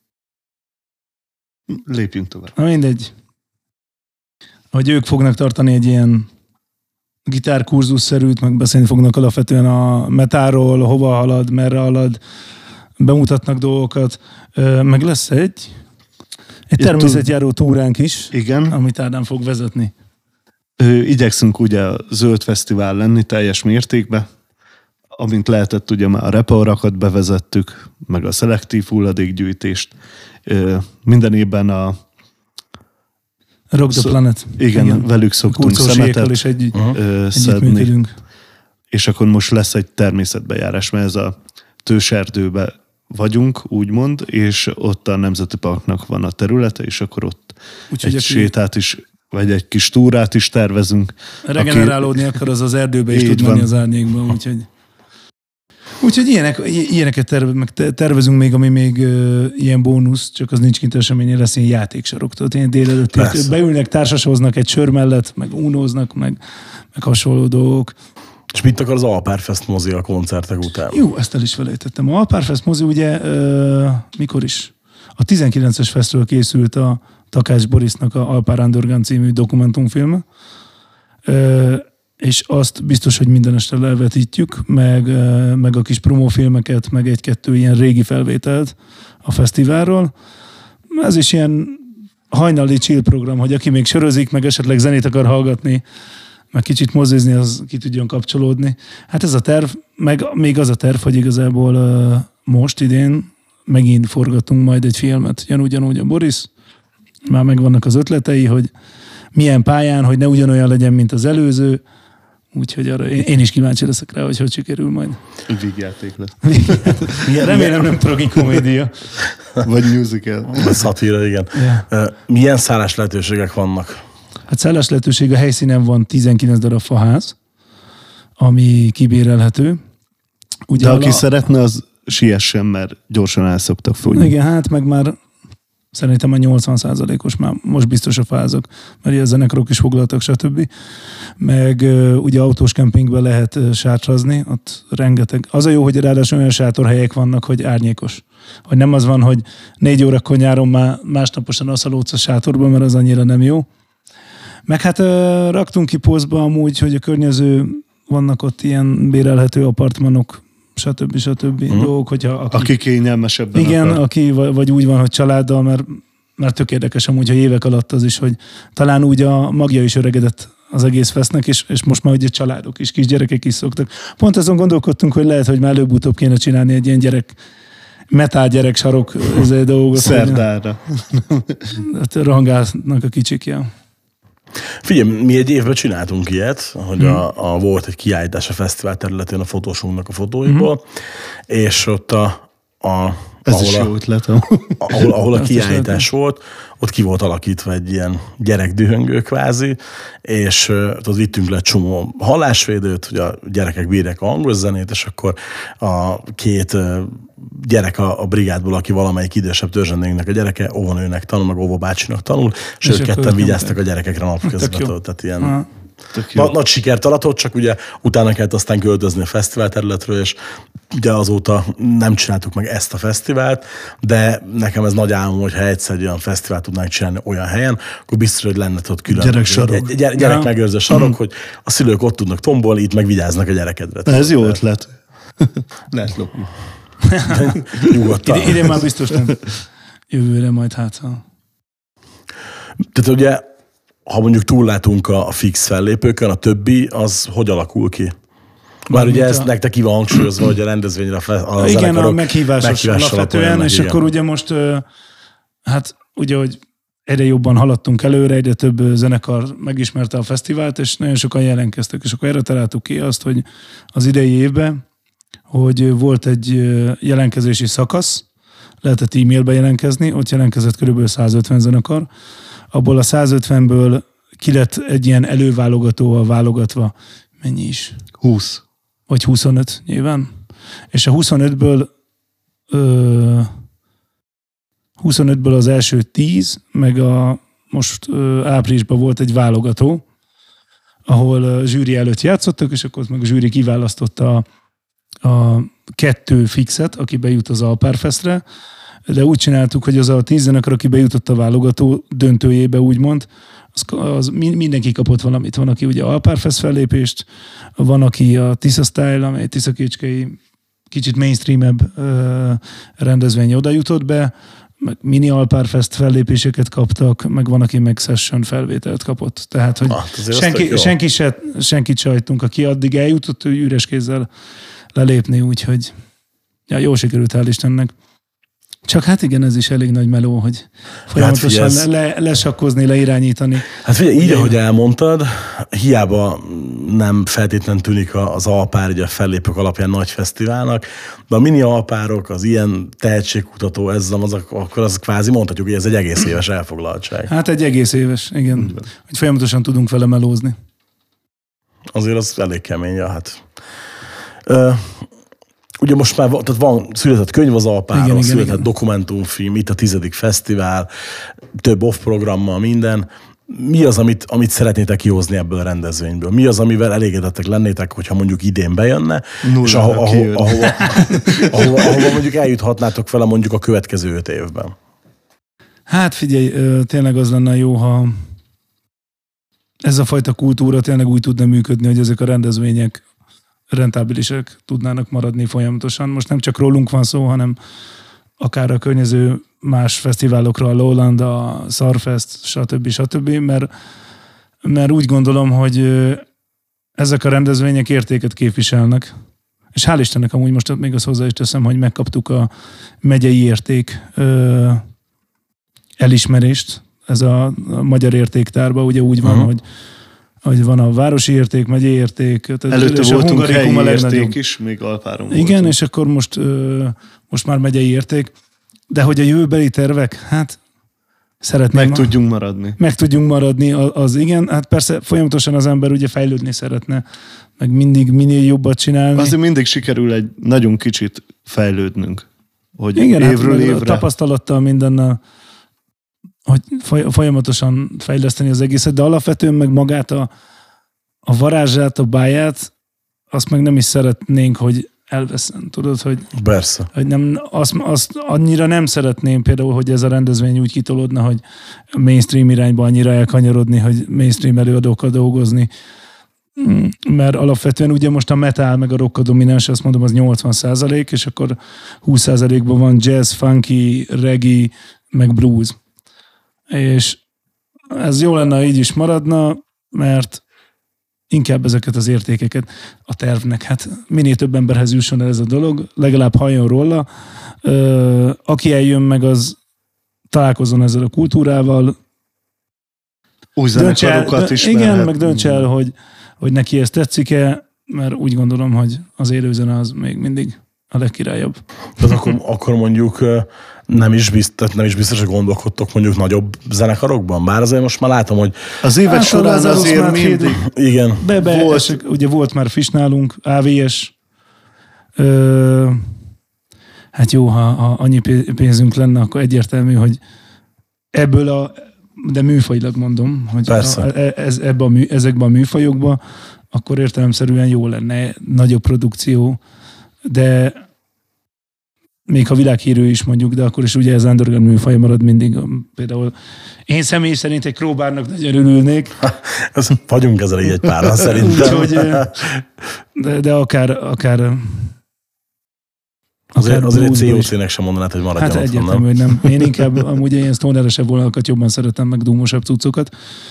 Lépjünk tovább. Na mindegy. Hogy ők fognak tartani egy ilyen gitárkurzusszerűt, meg beszélni fognak alapvetően a metáról, hova halad, merre halad, bemutatnak dolgokat. Meg lesz egy természetjáró túránk is, igen, amit Ádám fog vezetni. Igyekszünk ugye a Zöld Fesztivál lenni teljes mértékben. Amint lehetett, ugye már a repaurakat bevezettük, meg a szelektív hulladékgyűjtést. Minden évben a Rock the Planet. Igen, velük szoktunk szemetet is szedni. És akkor most lesz egy természetbejárás, mert ez a Tőserdőbe vagyunk, úgymond, és ott a Nemzeti Parknak van a területe, és akkor ott egy sétát is, vagy egy kis túrát is tervezünk. Regenerálódni akar, az erdőbe is tud menni az árnyékba, úgyhogy ilyeneket tervezünk még, ami még ilyen bónusz, csak az nincs kint eseményen, lesz ilyen játéksarok. Tehát ilyen délelőtt beülnek, társashoznak egy sör mellett, meg unóznak, meg hasonló dolgok. És mit akar az Alpárfest mozi a koncertek után? Jó, ezt el is felejtettem. A Alpárfest mozi ugye mikor is? A 19-es festről készült a Takács Borisnak a Alpár Underground című dokumentumfilme. És azt biztos, hogy minden este levetítjük, meg a kis promófilmeket, meg 1-2 ilyen régi felvételt a fesztiválról. Ez is ilyen hajnali chill program, hogy aki még sörözik, meg esetleg zenét akar hallgatni, meg kicsit mozizni, az ki tudjon kapcsolódni. Hát ez a terv, meg még az a terv, hogy igazából most idén megint forgatunk majd egy filmet, ugyanúgy a Boris. Már megvannak az ötletei, hogy milyen pályán, hogy ne ugyanolyan legyen, mint az előző. Úgyhogy arra én is kíváncsi leszek rá, hogy sikerül majd. Vígjáték lesz. Remélem nem tragikomédia. Vagy musical. Vagy szatíra, igen. Ja. Milyen szállás lehetőségek vannak? Hát szállás lehetőség a helyszínen van 19 darab faház, ami kibérelhető. Ugye de aki szeretne, az siessen, mert gyorsan el szoktak fogyni. Igen, hát meg már szerintem a 80%-os már most biztos a fázak, mert a zenekarok is foglaltak, stb. Meg ugye autós kempingben lehet sátrazni, ott rengeteg. Az a jó, hogy ráadásul olyan sátorhelyek vannak, hogy árnyékos. Hogy nem az van, hogy 4 órakor nyáron már másnaposan asszalódsz a sátorban, mert az annyira nem jó. Meg hát raktunk ki posztba amúgy, hogy a környező vannak ott ilyen bérelhető apartmanok, stb. Dolgok, hogyha aki kényelmesebben igen, akar. aki vagy úgy van, hogy családdal, mert tök érdekes amúgy, hogy évek alatt az is, hogy talán úgy a magja is öregedett az egész fesznek, és most már ugye családok is, kisgyerekek is szoktak. Pont azon gondolkodtunk, hogy lehet, hogy már előbb-utóbb kéne csinálni egy ilyen metál gyerek sarok dolgot. Szerdára. Rangálnak a kicsik, ja. Figyelj, mi egy évben csináltunk ilyet, hogy volt egy kiállítás a fesztivál területén a fotósunknak a fotóiból, és ott ez is jó ötlet. ahol a kiállítás volt, ott ki volt alakítva egy ilyen gyerekdühöngő kvázi, és ott vittünk le csomó hallásvédőt, hogy a gyerekek bírják a hangos zenét, és akkor a 2 gyerek a brigádból, aki valamelyik idősebb törzsendőnknek a gyereke, óvonőnek tanul, meg óvobácsinak tanul, és ők ketten vigyáztak a gyerekekre napközben. Tehát ilyen nagy sikert aratott, csak ugye utána kellett aztán költözni a fesztivál területről, és ugye azóta nem csináltuk meg ezt a fesztivált, de nekem ez nagy álmom, hogy ha egyszer olyan fesztivált tudnánk csinálni olyan helyen, akkor biztos, hogy lenne ott külön gyerek megőrző sarok, hogy a szülők ott tudnak tombolni, itt meg vigyáznak a gyerekedre. Ez jó ötlet. Lehet lopni. Nyugodtan. Idén már biztos nem. Jövőre majd hát. Tehát ugye, ha mondjuk túllátunk a fix fellépőkön, a többi, az hogy alakul ki? Már ugye ez nektek ki van hangsúlyozva, hogy a rendezvényre a igen, a meghívásos alapvetően, és igen. akkor ugye most, hát ugye, hogy egyre jobban haladtunk előre, egyre több zenekar megismerte a fesztivált, és nagyon sokan jelentkeztek, és akkor erre találtuk ki azt, hogy az idei évben, hogy volt egy jelentkezési szakasz, lehetett e-mailbe jelentkezni, ott jelentkezett körülbelül 150 zenekar, abból a 150-ből ki lett egy ilyen előválogatóval válogatva, mennyi is? 20. Vagy 25 nyilván. És a 25-ből az első 10, meg most áprilisban volt egy válogató, ahol zsűri előtt játszottak, és akkor meg a zsűri kiválasztotta a 2 fixet, aki bejut az Alpárfestre, de úgy csináltuk, hogy az a 10 zenekar, aki bejutott a válogató döntőjébe, úgymond, az mindenki kapott valamit. Van, aki ugye Alpárfest fellépést, van, aki a Tisza Style, amely tiszakécskei kicsit mainstreamebb rendezvény oda jutott be, meg mini Alpárfest fellépéseket kaptak, meg van, aki meg session felvételt kapott. Tehát, hogy senkit se hagytunk, aki addig eljutott, ő üres kézzel lelépni, úgyhogy jó sikerült, hál' Istennek. Csak hát igen, ez is elég nagy meló, hogy folyamatosan lesakkozni, leirányítani. Hát figyelj, így, ahogy elmondtad, hiába nem feltétlenül tűnik az Alpár így a fellépők alapján nagy fesztiválnak, de a mini Alpárok, az ilyen tehetségkutató, akkor az kvázi mondhatjuk, hogy ez egy egész éves elfoglaltság. Hát egy egész éves, igen. Hogy folyamatosan tudunk vele melózni. Azért az elég kemény, hát. Ugye most már született könyv az Alpáról, született dokumentumfilm, itt a 10. fesztivál, több off-programmal, minden. Mi az, amit szeretnétek kihozni ebből a rendezvényből? Mi az, amivel elégedettek lennétek, hogyha mondjuk idén bejönne, és ahova mondjuk eljuthatnátok vele mondjuk a következő 5 évben? Hát figyelj, tényleg az lenne jó, ha ez a fajta kultúra tényleg úgy tudna működni, hogy ezek a rendezvények rentábilisek tudnának maradni folyamatosan. Most nem csak rólunk van szó, hanem akár a környező más fesztiválokra, a Lowland, a Szarfest, stb. Mert úgy gondolom, hogy ezek a rendezvények értéket képviselnek. És hál' Istennek amúgy most még azt hozzá is teszem, hogy megkaptuk a megyei érték elismerést. Ez a magyar értéktárban ugye úgy van, hogy hogy van a városi érték, megyei érték. Előtte és voltunk a Hungarikum helyi a legnagyobb. érték is, még Alpáron Igen, voltunk. és akkor most már megyei érték. De hogy a jövőbeli tervek, hát szeretném... Meg tudjunk maradni, az igen. Hát persze folyamatosan az ember ugye fejlődni szeretne, meg mindig minél jobbat csinálni. Azért mindig sikerül egy nagyon kicsit fejlődnünk. Hogy igen, évről hát évre. A tapasztalattal mindennel, hogy folyamatosan fejleszteni az egészet, de alapvetően meg magát a varázsát, a báját, azt meg nem is szeretnénk, hogy elveszen. Tudod, hogy, Persze. hogy nem, azt annyira nem szeretném például, hogy ez a rendezvény úgy kitolódna, hogy mainstream irányba annyira elkanyarodni, hogy mainstream előadókkal dolgozni. Mert alapvetően ugye most a metal meg a rock a domináns, azt mondom, az 80%, és akkor 20%-ban van jazz, funky, reggae, meg blues. És ez jó lenne, ha így is maradna, mert inkább ezeket az értékeket a tervnek, hát minél több emberhez jusson el ez a dolog, legalább halljon róla. Aki eljön meg, az találkozzon ezzel a kultúrával. Új zenekarokat ismerhet. Igen, meg döntse el, hogy neki ez tetszik-e, mert úgy gondolom, hogy az élőzene az még mindig a legkirályabb. Tehát akkor mondjuk nem is biztos, hogy gondolkodtok mondjuk nagyobb zenekarokban? Bár azért most már látom, hogy... Az évek során azért mindig... Igen. Ugye volt már Fish nálunk, AVS. Hát jó, ha annyi pénzünk lenne, akkor egyértelmű, hogy ebből de műfajilag mondom, hogy ezekben a műfajokban, akkor értelemszerűen jó lenne nagyobb produkció, de még ha világhírű is mondjuk, de akkor is ugye ez underground műfaj marad mindig. Például én személy szerint egy Crowbarnak nagyon örülnék. Vagyunk ezzel így egy párral szerintem. Úgyhogy, de akár azért egy COC-nek sem mondanád, hogy maradjon hát otthon, egyértelmű, hogy nem. Én inkább amúgy ilyen stoneresebb vonalakat jobban szeretem, meg dúmosabb cuccokat.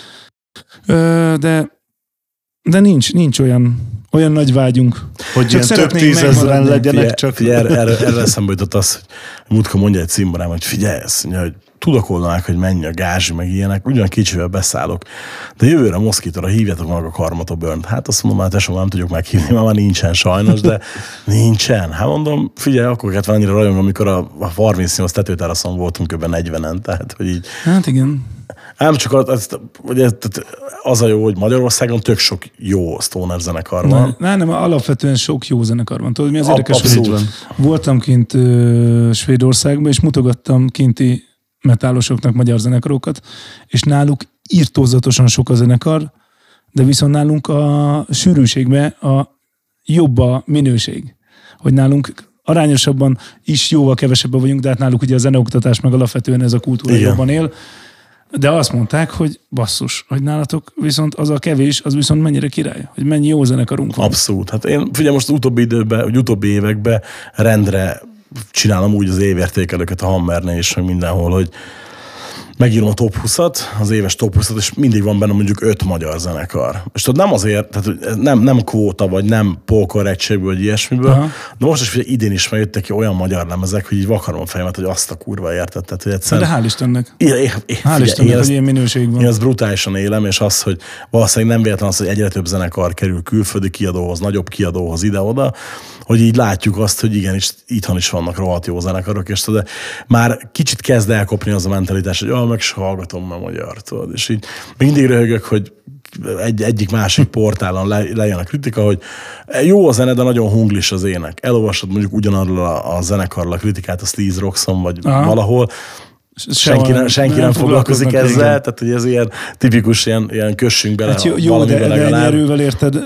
De nincs olyan nagy vágyunk. Hogy ilyen több tízezren legyenek csak. Figyelj, erre eszembe jutott az, hogy múltkor mondja egy cimborám, hogy figyelj, ezt mondja, hogy tudakolnák, hogy mennyi a gázsi, meg ilyenek, ugyan kicsivel beszállok, de jövőre Moszkítóra hívjátok meg a Karmata Burnt. Hát azt mondom, hát tesó, nem tudjuk meghívni, már nincsen sajnos, de nincsen. Hát mondom, figyelj, akkor kellett van annyira rajong, amikor a 38 tetőteraszon voltunk kb. 40-en, tehát hogy így. Hát igen. Nem csak az a jó, hogy Magyarországon tök sok jó stoner zenekar van. Nem, alapvetően sok jó zenekar van. Tudod, mi az érdekes, abszolút. hogy voltam kint Svédországban, és mutogattam kinti metálosoknak magyar zenekarokat, és náluk irtózatosan sok a zenekar, de viszont nálunk a sűrűségben a jobb a minőség. Hogy nálunk arányosabban is jóval kevesebben vagyunk, de hát náluk ugye a zeneoktatás meg alapvetően ez a kultúra jobban él. De azt mondták, hogy basszus, hogy nálatok viszont az a kevés, az viszont mennyire király, hogy mennyi jó zenekarunk van. Abszolút. Hát én figyelj, most az utóbbi években rendre csinálom úgy az évértékelőket a Hammernél és mindenhol, hogy megírom a top 20-at, az éves top 20-at, és mindig van benne mondjuk 5 magyar zenekar. És tudod, nem azért, tehát nem kvóta, vagy nem polkorrektségből, vagy ilyesmiből, de most is figyelj, idén is megjöttek ki olyan magyar lemezek, hogy így vakarom a fejemet, hogy azt a kurva érted. Tehát, hogy de hál' Istennek. Hál' Istennek, hogy ilyen minőség van. Én ezt brutálisan élem, és az, hogy valószínűleg nem véletlen az, hogy egyre több zenekar kerül külföldi kiadóhoz, nagyobb kiadóhoz ide-oda, hogy így látjuk azt, hogy igenis itthon is vannak rohadt jó zenekarok, és tudod, már kicsit kezd elkopni az a mentalitás, hogy meg is hallgatom a magyar, tudod. És így mindig röhögök, hogy egyik másik portálon lejön a kritika, hogy jó a zene, de nagyon hunglis az ének. Elolvasod mondjuk ugyanarról a zenekarról a kritikát a Sleaze Rockson, vagy valahol, senki nem foglalkozik ezzel, tehát hogy ez ilyen tipikus, ilyen kössünk bele hát jó, de ennyi erővel érted,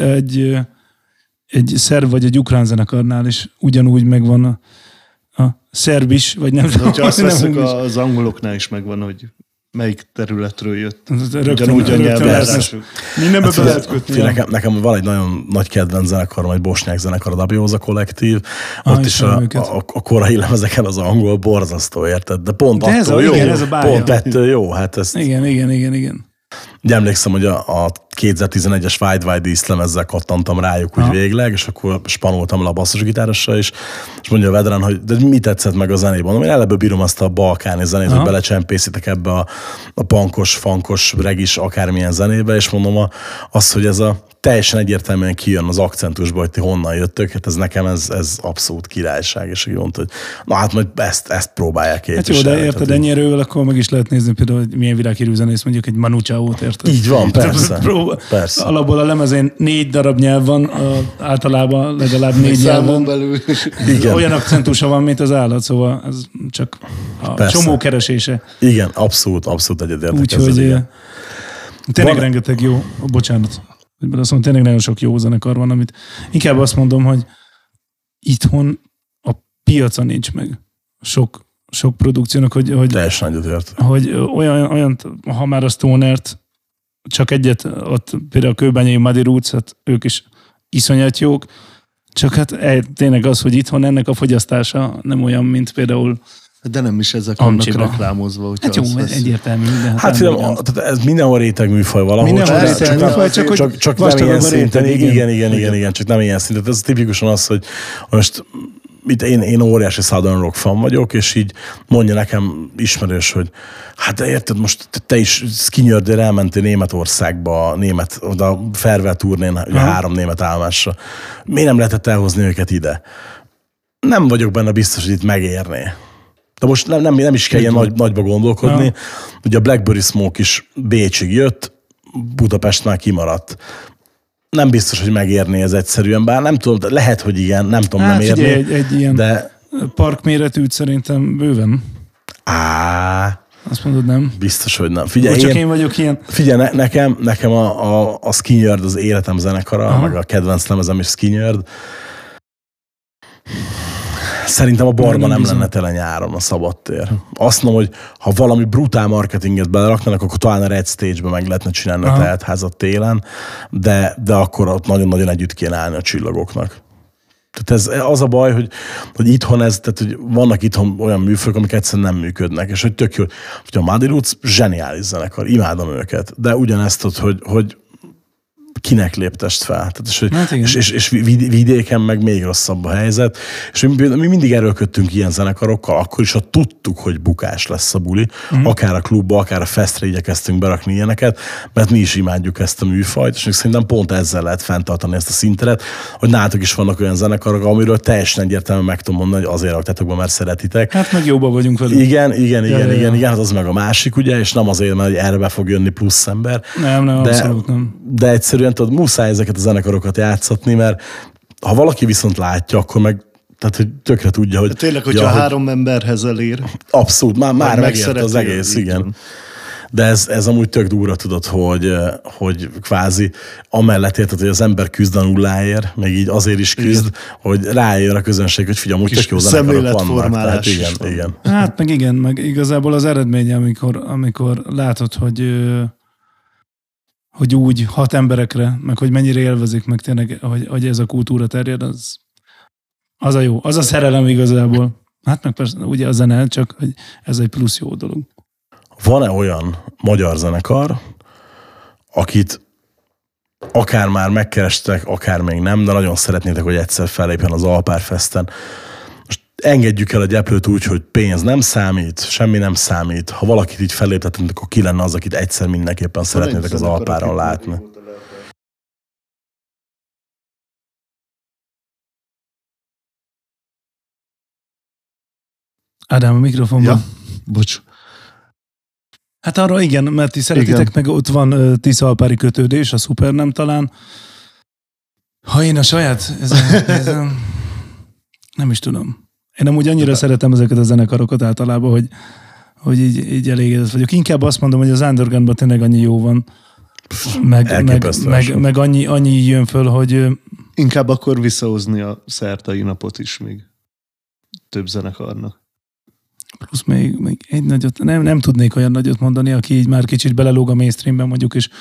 egy szerb vagy egy ukrán zenekarnál is ugyanúgy megvan a szerb is, vagy nem tudom. Ha azt veszük, az angoloknál is megvan, hogy melyik területről jött. Ugyanúgy a nyelvjárásuk. Mindenbe be lehet kötni. Nekem van egy nagyon nagy kedvenc zenekarom, egy bosnyák zenekar, a Dabjóza kollektív. Ott is a korai lemezeken az angol borzasztó, érted? De pont attól jó. Igen, ez a bája. Pont ettől jó. Hát ezt... Igen. Ugye emlékszem, hogy a 2011-es Wide Wide East lemezzel kattantam rájuk úgy végleg, és akkor spanoltam le a basszusgitárossal is, és mondja a Vedran, hogy de mi tetszett meg a zenében? Mondom, én eleve bírom azt a balkáni zenét, hogy belecsempészitek ebbe a punkos, funkos, regis, akármilyen zenébe, és mondom azt, hogy ez a teljesen egyértelműen kijön az akcentusba, hogy ti honnan jöttök, hát ez nekem ez abszolút királyság, és úgy mondta, hogy na hát majd ezt próbálják képviselni. Hát jó, de érted, ennyi erővel, akkor meg is lehet nézni például, hogy milyen világhírű zenész, mondjuk egy Manu Chao-t, érted? Így van, persze. Alapból a lemezén 4 darab nyelv van, általában legalább 4 nyelv van. Belül. Olyan akcentusa van, mint az állat, szóval ez csak a csomó keresése. Igen, abszolút egyetértek. Úgyhogy tényleg rengeteg jó, bocsánat. Azt mondom, tényleg nagyon sok jó zenekar van, amit inkább azt mondom, hogy itthon a piaca nincs meg sok produkciónak, hogy teljesen egyetért. Hogy olyan, ha már a Stonert csak egyet, ott például a kőbányai Muddy Roots, hát ők is iszonyat jók, csak hát tényleg az, hogy itthon ennek a fogyasztása nem olyan, mint például de nem is ezek vannak reklámozva. Hát jó, egyértelmű. Hát ez mindenhol réteg műfaj valahol. Mindenhol réteg műfaj, csak nem ilyen szinten. Igen, csak nem ilyen szinten. Ez tipikusan az, hogy most én óriási Southern Rock fan vagyok, és így mondja nekem ismerős, hogy hát de érted, most te is Skinnyerdért elmentél Németországba, oda Farewell turnén, ugye 3 német állomásra. Miért nem lehetett elhozni őket ide? Nem vagyok benne biztos, hogy itt megérné. De most nem is kell ilyen nagyba gondolkodni. Ugye a Blackberry Smoke is Bécsig jött, Budapest már kimaradt. Nem biztos, hogy megérné ez egyszerűen, bár nem tudom, lehet, hogy igen, nem tudom, nem érni. Egy ilyen de... parkméretűt szerintem bőven. Azt mondod, nem? Biztos, hogy nem. Figyelj, csak én vagyok ilyen. Figyelj, nekem a Skinnyerd az életem zenekara, meg a kedvenc lemezem is Skinnyerd. Szerintem a barba nem lenne tele nyáron a szabadtér. Azt mondom, hogy ha valami brutál marketinget beleraknának, akkor talán a Red Stage-be meg lehetne csinálni a teltházat télen, de akkor ott nagyon-nagyon együtt kéne állni a csillagoknak. Tehát ez az a baj, hogy itthon tehát hogy vannak itthon olyan műfajok, amik egyszerűen nem működnek, és hogy tök jó, hogy a Muddy Roots zseniális zenekar, imádom őket, de ugyanezt ott, hogy kinek léptest fel. Tehát, és vidéken meg még rosszabb a helyzet. És mi mindig erőlködtünk ilyen zenekarokkal, akkor is, ha tudtuk, hogy bukás lesz a buli, akár a klubba, akár a festre igyekeztünk berakni ilyeneket, mert mi is imádjuk ezt a műfajt, és még szerintem pont ezzel lehet fenntartani ezt a szintet, hogy nálatok is vannak olyan zenekarok, amiről teljesen egyértelműen meg tudom mondani, hogy azért raktátok be, mert szeretitek. Hát meg jóban vagyunk velük. Igen, hát az meg a másik, ugye, és nem azért, mert erre be fog jönni plusz ember. Nem, abszolút nem. De egyszerűen tudod, muszáj ezeket a zenekarokat játszatni, mert ha valaki viszont látja, akkor meg tehát, hogy tökre tudja, hogy... De tényleg, hogyha 3 emberhez elér. Abszolút, már megérte az egész, igen. De ez amúgy tök durva, tudod, hogy kvázi amellett érted, hogy az ember küzd a nulláért, meg így azért is küzd, hogy rájön a közönség, hogy figyelj, amúgy tök jó zenekarok vannak. Tehát igen. Hát meg igen, meg igazából az eredménye, amikor látod, hogy úgy 6 emberekre, meg hogy mennyire élvezik, meg tényleg, hogy ez a kultúra terjed, az a jó. Az a szerelem igazából. Hát meg persze, ugye a zene, csak hogy ez egy plusz jó dolog. Van-e olyan magyar zenekar, akit akár már megkerestek, akár még nem, de nagyon szeretnétek, hogy egyszer fellépjen az Alpárfesten. Most engedjük el a gyeplőt úgy, hogy pénz nem számít, semmi nem számít. Ha valakit így felléptetünk, akkor ki lenne az, akit egyszer mindenképpen szeretnétek az Alpáron látni? Ádám, a mikrofonban. Ja, bocs. Hát arra igen, mert ti szeretitek, meg ott van Tiszalpári kötődés, a szuper nem talán. Ha én a saját... nem is tudom. Én amúgy annyira szeretem ezeket a zenekarokat általában, hogy így elégedett vagyok. Inkább azt mondom, hogy az Undergroundban tényleg annyi jó van. Meg annyi jön föl, hogy... Inkább akkor visszahozni a szertai napot is még több zenekarnak. Plusz még egy nagyot, nem tudnék olyan nagyot mondani, aki így már kicsit belelóg a mainstreamben mondjuk, és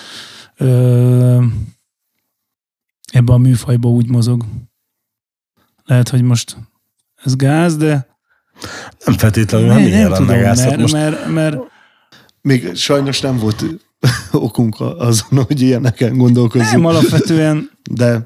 ebben a műfajban úgy mozog. Lehet, hogy most ez gáz, de... Nem feltétlenül, nem ilyen lenne gáz. Mert még sajnos nem volt okunk azon, hogy ilyeneken gondolkozzunk. Nem, alapvetően De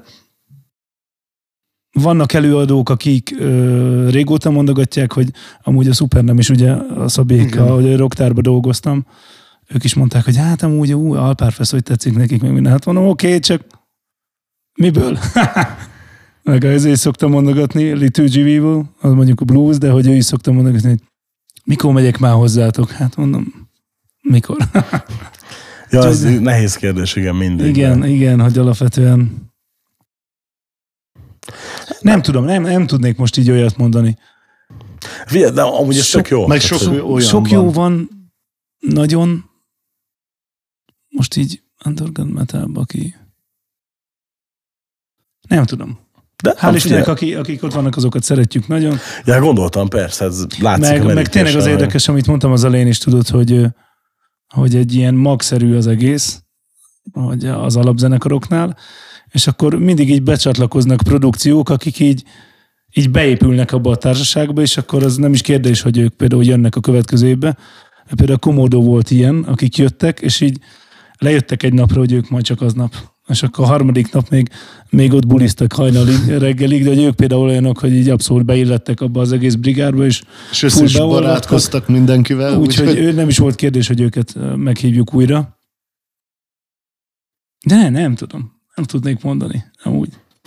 vannak előadók, akik régóta mondogatják, hogy amúgy a szuper nem is, ugye a Szabékkal, hogy Rocktárba dolgoztam, ők is mondták, hogy hát amúgy Alpárfesz, hogy tetszik nekik meg minden. Hát mondom, oké, csak miből? Meg ezért szoktam mondogatni, Liturgy of Evil, az mondjuk a blues, de hogy ő is szoktam mondogatni, hogy mikor megyek már hozzátok? Hát mondom, mikor? Ja, ez nehéz kérdés, igen, mindig. Igen, hogy alapvetően nem tudom, nem tudnék most így olyat mondani. Figyelj, de amúgy ez tök jó. Meg sok jó van, nagyon most így underground metalba, aki nem tudom. De hál' Istennek, akik ott vannak, azokat szeretjük nagyon. Ja, gondoltam, persze, ez látszik. Meg tényleg az érdekes, amit mondtam az elején is, tudod, hogy egy ilyen magszerű az egész, hogy az alapzenekaroknál, és akkor mindig így becsatlakoznak produkciók, akik így beépülnek abba a társaságba, és akkor az nem is kérdés, hogy ők például jönnek a következő évbe. Például a Komodo volt ilyen, akik jöttek, és így lejöttek egy napra, hogy ők majd csak aznap. És akkor a harmadik nap még ott buliztak hajnalig, reggelig, de hogy ők például olyanok, hogy így abszolút beillettek abba az egész brigádba, és össze is barátkoztak mindenkivel. Úgyhogy ő nem is volt kérdés, hogy őket meghívjuk újra. De nem tudom. Nem tudnék mondani, amúgy.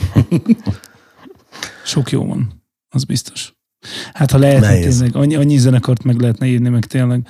Sok jó van, az biztos. Hát ha lehetne tényleg, annyi zenekart meg lehetne írni, meg tényleg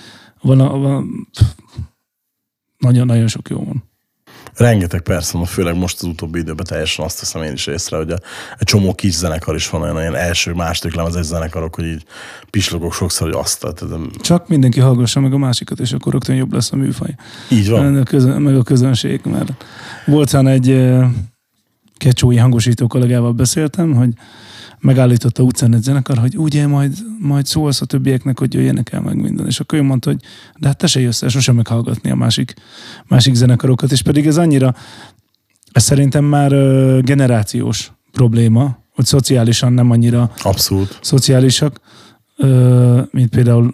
nagyon-nagyon sok jó van. Rengeteg persze, főleg most az utóbbi időben teljesen azt hiszem én is észre, hogy egy csomó kis zenekar is van, olyan első, második lemezes zenekarok, hogy így pislogok sokszor, hogy azt. Csak mindenki hallgassa meg a másikat, és akkor rögtön jobb lesz a műfaj. Így van. Meg a közönség, mert voltán egy kecsói hangosító kollégával beszéltem, hogy megállította utcán egy zenekar, hogy ugye majd szólsz a többieknek, hogy jöjjenek el meg minden. És akkor ő mondta, hogy de hát te se jössz el sosem meghallgatni a másik zenekarokat, és pedig ez szerintem már generációs probléma, hogy szociálisan nem annyira abszolút szociálisak, mint például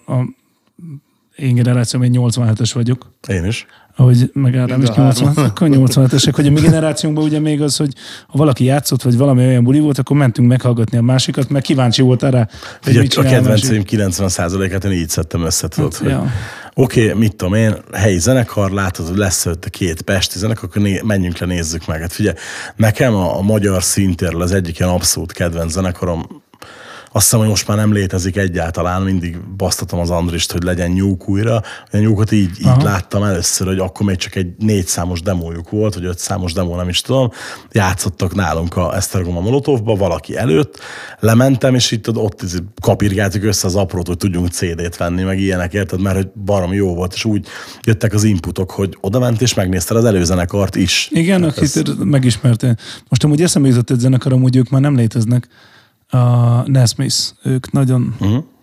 én generációm, én 87-es vagyok. Én is. Ahogy meg Ádám is 87-esek, hogy a mi generációnkban ugye még az, hogy ha valaki játszott, vagy valami olyan buli volt, akkor mentünk meghallgatni a másikat, mert kíváncsi volt arra, hogy mit csinál a kedvenceim 90%-át én így szedtem össze, tudod, hogy oké, mit tudom én, helyi zenekar, látod, hogy lesz előtte 2 pesti zenekar, akkor menjünk le, nézzük meg. Hát figyelj, nekem a magyar szintéről az egyik ilyen abszolút kedvenc zenekarom, azt hiszem, hogy most már nem létezik egyáltalán, mindig basztatom az Andrist, hogy legyen Nyúk újra. A Nyúkot így láttam először, hogy akkor még csak egy 4 számos demójuk volt, vagy 5 számos demó, nem is tudom. Játszottak nálunk a Esztergom a Molotovba, valaki előtt. Lementem, és itt ott kapirgáltuk össze az aprót, hogy tudjunk CD-t venni, meg ilyenek, érted? Mert hogy baromi jó volt, és úgy jöttek az inputok, hogy oda ment, és megnézted az előzenekart is. Igen, akit megismertél. Most amúgy eszembe jutott egy zenekar, amúgy ők már nem léteznek. A Nesmith, ők nagyon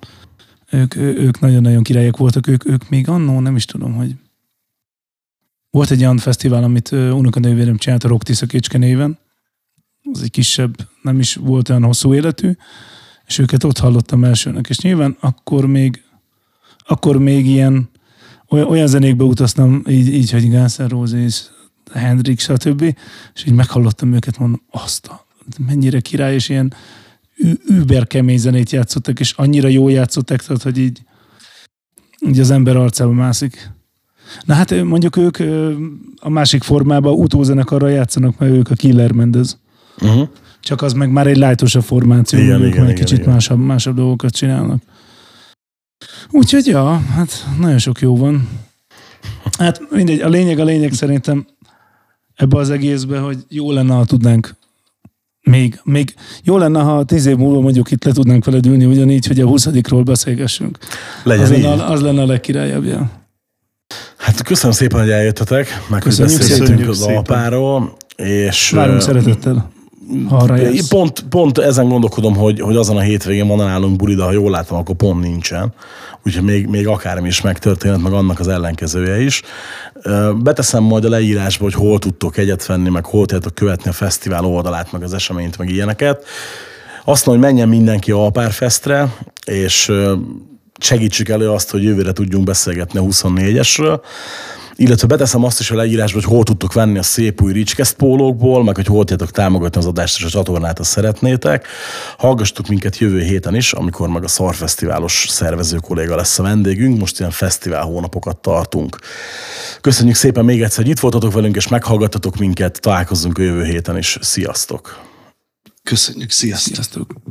ők nagyon-nagyon királyok voltak, ők még annó, nem is tudom, hogy volt egy olyan fesztivál, amit unokanővérem csinált a Rock Tisza Kécske néven, az egy kisebb, nem is volt olyan hosszú életű, és őket ott hallottam elsőnek, és nyilván akkor még ilyen olyan zenékbe utaztam, így hogy Guns N' Roses, Hendrix, stb. És így meghallottam őket, mondom, mennyire király, és ilyen über kemény zenét játszottak, és annyira jól játszottak, tehát, hogy így az ember arcába mászik. Na hát mondjuk ők a másik formában utózenekarral játszanak, mert ők a Killer Mendez. Csak az meg már egy lightosabb formáció, ők már egy kicsit másabb dolgokat csinálnak. Úgyhogy ja, hát nagyon sok jó van. Hát mindegy, a lényeg szerintem ebbe az egészbe, hogy jó lenne, ha tudnánk még jó lenne, ha 10 év múlva mondjuk itt le tudnánk veled ülni ugyanígy, hogy a 20-ról beszélgessünk. Az lenne a legkirályabb, ja. Hát köszönöm szépen, hogy eljöttetek, meg hogy beszéltünk az Alpáról, és várunk szeretettel. Pont ezen gondolkodom, hogy azon a hétvégén van nálunk buli, de ha jól látom, akkor pont nincsen. Úgyhogy még akármi is megtörténhet, meg annak az ellenkezője is. Beteszem majd a leírásba, hogy hol tudtok egyet venni, meg hol tudtok követni a fesztivál oldalát, meg az eseményt, meg ilyeneket. Azt mondom, hogy menjen mindenki Alpárfestre, és segítsük elő azt, hogy jövőre tudjunk beszélgetni a 24-esről. Illetve beteszem azt is a leírásba, hogy hol tudtok venni a szép új Ricskeszt pólókból, meg hogy hol tudjátok támogatni az adást és a csatornát, ha szeretnétek. Hallgassatok minket jövő héten is, amikor meg a Szarfesztiválos szervező kolléga lesz a vendégünk. Most ilyen fesztivál hónapokat tartunk. Köszönjük szépen még egyszer, hogy itt voltatok velünk, és meghallgattatok minket. Találkozzunk a jövő héten is. Sziasztok! Köszönjük, sziasztok! Sziasztok!